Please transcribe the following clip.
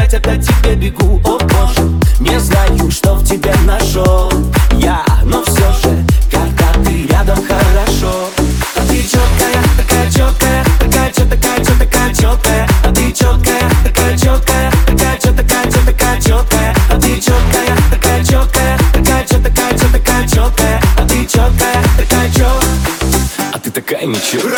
сказать, опять тебе бегу. О боже, не знаю, что в тебе нашел я, но все же, когда ты рядом, хорошо. А ты четкая, такая четкая, такая четкая. А ты четкая, такая четкая, такая четкая. А ты четкая, такая четкая, такая четкая. А ты четкая, такая четкая. А ты такая ничего.